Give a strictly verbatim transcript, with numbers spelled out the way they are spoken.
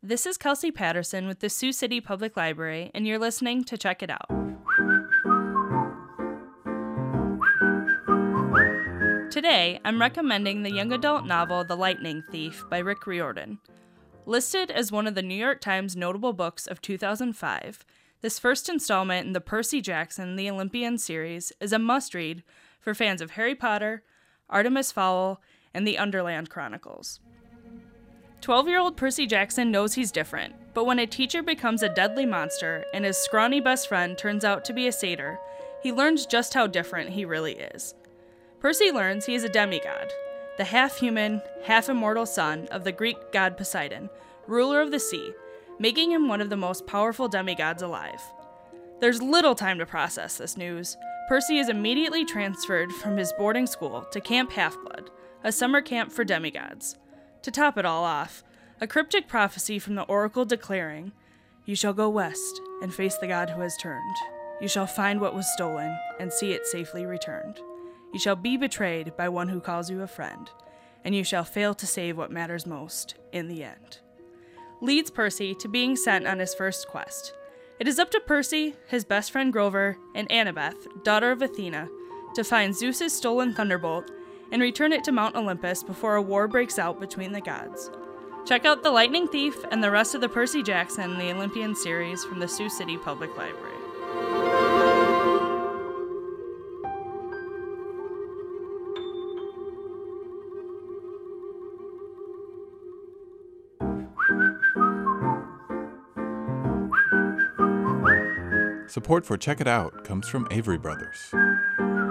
This is Kelsey Patterson with the Sioux City Public Library, and you're listening to Check It Out. Today, I'm recommending the young adult novel The Lightning Thief by Rick Riordan. Listed as one of the New York Times notable books of two thousand five, this first installment in the Percy Jackson The Olympian series is a must-read for fans of Harry Potter, Artemis Fowl, and the Underland Chronicles. twelve-year-old Percy Jackson knows he's different, but when a teacher becomes a deadly monster and his scrawny best friend turns out to be a satyr, he learns just how different he really is. Percy learns he is a demigod, the half-human, half-immortal son of the Greek god Poseidon, ruler of the sea, making him one of the most powerful demigods alive. There's little time to process this news. Percy is immediately transferred from his boarding school to Camp Half-Blood, a summer camp for demigods. To top it all off, a cryptic prophecy from the oracle declaring, "You shall go west and face the god who has turned. You shall find what was stolen and see it safely returned. You shall be betrayed by one who calls you a friend, and you shall fail to save what matters most in the end," leads Percy to being sent on his first quest. It is up to Percy, his best friend Grover, and Annabeth, daughter of Athena, to find Zeus's stolen thunderbolt and return it to Mount Olympus before a war breaks out between the gods. Check out The Lightning Thief and the rest of the Percy Jackson The Olympian series from the Sioux City Public Library. Support for Check It Out comes from Avery Brothers.